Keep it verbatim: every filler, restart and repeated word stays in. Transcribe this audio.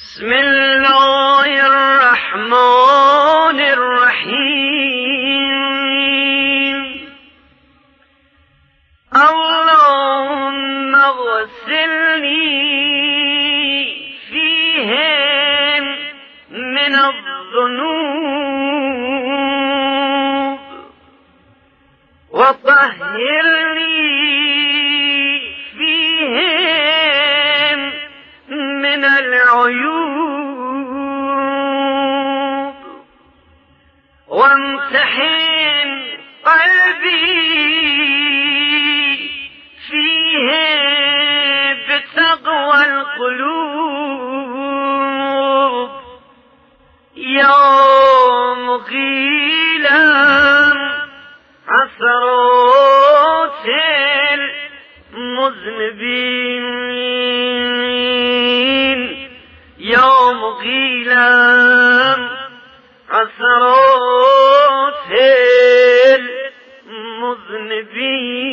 بسم الله الرحمن الرحيم. اللهم اغسلني فيهم من الذنوب وطهرني فيهم من العيوب وامتحن قلبي فيه بتقوى القلوب يا مقيلا عثرات المذنبين يا مقيلا عثرات المذنبين